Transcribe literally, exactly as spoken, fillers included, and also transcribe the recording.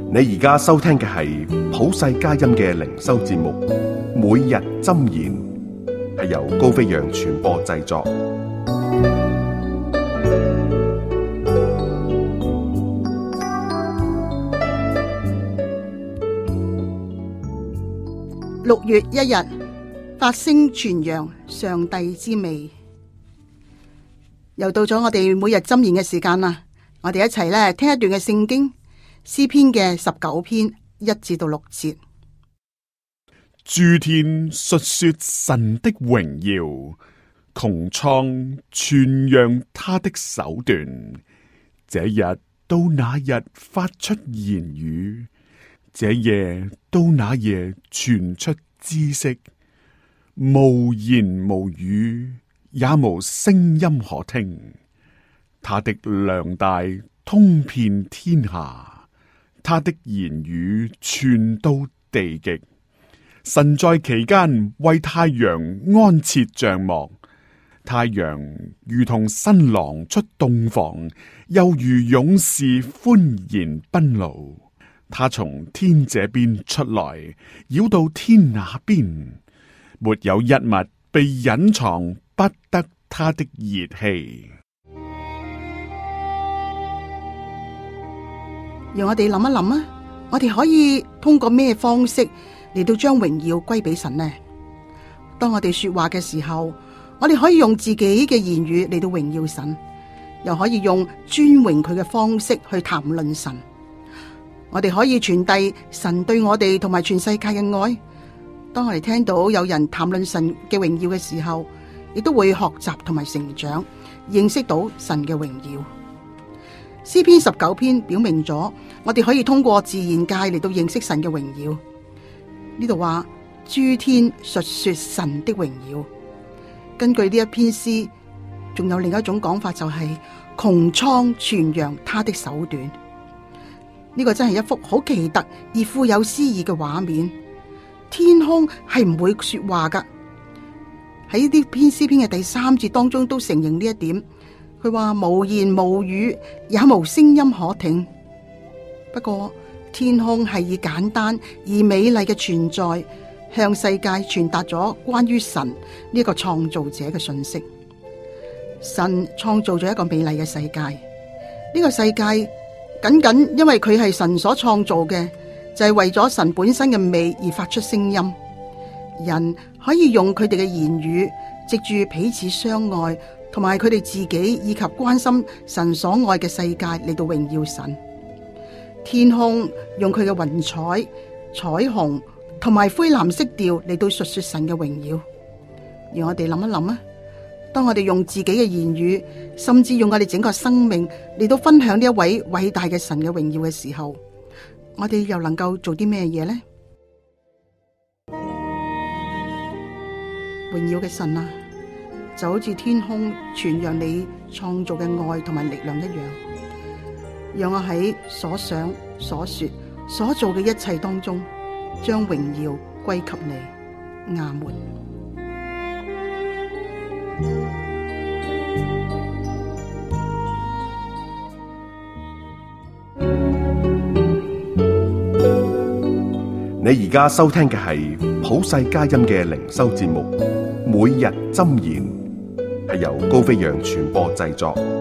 你而家收聽嘅係普世佳音嘅靈修節目，每日箴言，係由高飛揚傳播製作。 六月一日，發聲傳揚上帝之美。又到咗我哋每日箴言嘅時間啦，我哋一齊咧聽一段嘅聖經。詩篇嘅十九篇一至到六節， 諸天述說神的榮耀，穹蒼傳揚他的手段。這日到那日發出言語，這夜到那夜傳出知識。無言無語，也無聲音可聽。他的量大通遍天下。他的言語傳到地極，神在其間為太陽安設帳幕。太陽如同新郎出洞房，又如勇士歡然奔路。他從天這邊出來，繞到天那邊，沒有一物被隱藏不得他的熱氣。 讓我哋諗一諗啊！我哋可以通過咩方式嚟到將榮耀歸俾神呢？當我哋說話嘅時候，我哋可以用自己嘅言語嚟到榮耀神，又可以用尊榮佢嘅方式去談論神。我哋可以傳遞神對我哋同埋全世界嘅愛。當我哋聽到有人談論神嘅榮耀嘅時候，亦都會學習同埋成長，認識到神嘅榮耀。詩篇十九篇表明咗，我哋可以通過自然界嚟到認識神嘅榮耀。呢度話諸天述說神的榮耀。根據呢一篇詩，仲有另一種講法，就係穹蒼傳揚他的手段。呢、這個真係一幅好奇特而富有詩意嘅畫面。天空係唔會說話噶。喺呢篇詩篇嘅第三節當中都承認呢一點。佢話無言無語，也無聲音可聽。不過天空係以簡單而美麗嘅存在，向世界傳達咗關於神呢個創造者嘅信息。神創造咗一個美麗嘅世界，呢、這個世界僅僅因為佢係神所創造嘅，就係、是、為咗神本身嘅美而發出聲音。人可以用佢哋嘅言語，藉住彼此相愛，同埋佢哋自己以及關心神所愛嘅世界嚟到榮耀神。天空用佢嘅雲彩、彩虹同埋灰藍色調嚟到述說神嘅榮耀。讓我哋諗一諗啊，當我哋用自己嘅言語，甚至用我哋整個生命嚟到分享呢一位偉大嘅神嘅榮耀嘅時候，我哋又能夠做啲咩嘢呢？榮耀嘅神啊，就好似天空傳揚你創造嘅愛同埋力量一樣，讓我喺所想、所說、所做嘅一切當中，將榮耀歸給你。阿門。 你而家收聽嘅係普世佳音嘅靈修節目，每日箴言，係由高飛揚傳播製作。